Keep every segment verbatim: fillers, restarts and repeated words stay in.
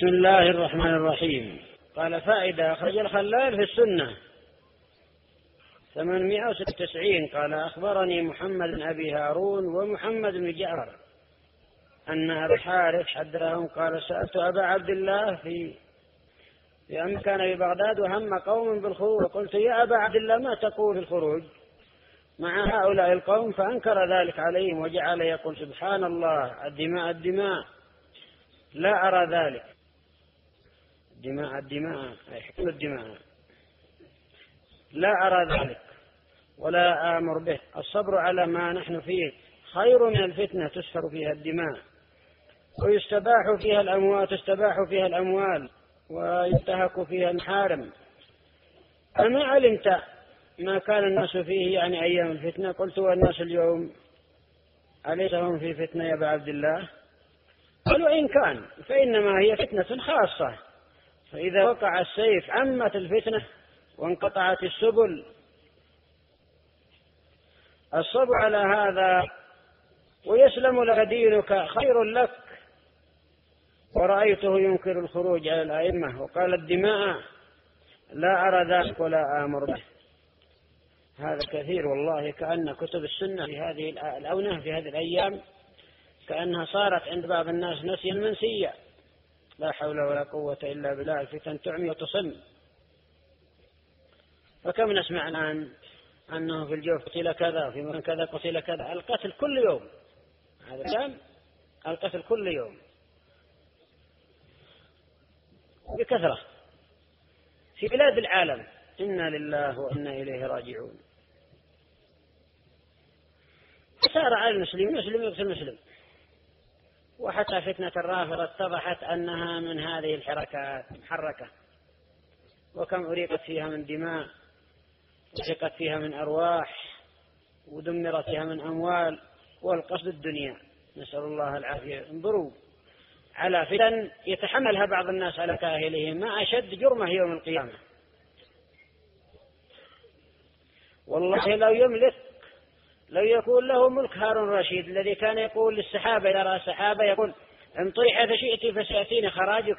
بسم الله الرحمن الرحيم. قال فائدة أخرج الخلال في السنة ثمانمائة وستة وتسعين قال أخبرني محمد بن أبي هارون ومحمد بن جعفر أن أبا الحارث حدثهم قال سألت أبا عبد الله في في أن كان ببغداد وهم قوم بالخروج، قلت يا أبا عبد الله ما تقول في الخروج مع هؤلاء القوم؟ فأنكر ذلك عليهم وجعل يقول سبحان الله الدماء الدماء، لا أرى ذلك. الدماء الدماء أي حكم الدماء، لا أرى ذلك ولا آمر به. الصبر على ما نحن فيه خير من الفتنة تسفر فيها الدماء ويستباح فيها الأموال تستباح فيها الأموال وينتهك فيها المحارم. أما علمت ما كان الناس فيه يعني أيام الفتنة؟ قلت والناس اليوم أليس هم في فتنة يا أبا عبد الله؟ قالوا إن كان فإنما هي فتنة خاصة، فإذا وقع السيف عمت الفتنة وانقطعت السبل. الصبر على هذا ويسلم لك دينك خير لك. ورأيته ينكر الخروج على الأئمة وقال الدماء، لا أرى ذلك ولا آمر به. هذا كثير والله، كأن كتب السنة في هذه الأونة في هذه الأيام كأنها صارت عند بعض الناس نسيا منسيا. لا حول ولا قوة إلا بالله، الفتن تعمي وتصم. فكم نسمع الآن أنه في الجوف قتل كذا وفي مكان كذا قتل كذا. القتل كل يوم، هذا الكلام القتل كل يوم بكثرة في بلاد العالم. إنا لله وإنا إليه راجعون. صار على المسلم مسلم يقتل مسلم. وحتى فتنة الرافضة اتضحت أنها من هذه الحركات محركة، وكم أريقت فيها من دماء وسقت فيها من أرواح ودمرت فيها من أموال، والقصد الدنيا. نسأل الله العافية. انظروا على فتن يتحملها بعض الناس على كاهلهم ما أشد جرمه يوم القيامة. والله لو يملك لو يكون له ملك هارون الرشيد الذي كان يقول للسحابة إذا رأى السحابة يقول انطري حيث شئت فسيأتيني خراجك،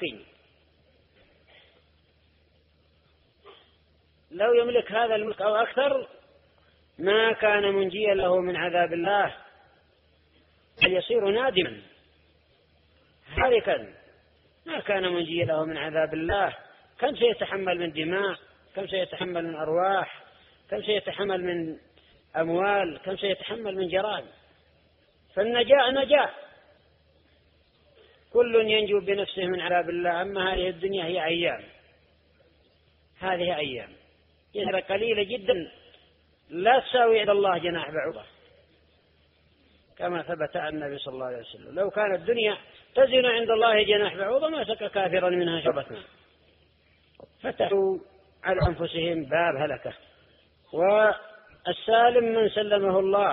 لو يملك هذا الملك أو أكثر ما كان منجيا له من عذاب الله، بل يصير نادما هالكا. ما كان منجيا له من عذاب الله. كم سيتحمل من دماء، كم سيتحمل من أرواح، كم سيتحمل من أموال، كم سيتحمل من جرائم. فالنجاة نجاة، كل ينجو بنفسه من عذاب الله. أما هذه الدنيا هي أيام، هذه أيام يسرى قليلة جدا لا تساوي عند الله جناح بعوضة، كما ثبت عن النبي صلى الله عليه وسلم لو كانت الدنيا تزن عند الله جناح بعوضة ما سقى كافرا منها شربة ماء. فتحوا على أنفسهم باب هلكة. والسالم من سلمه الله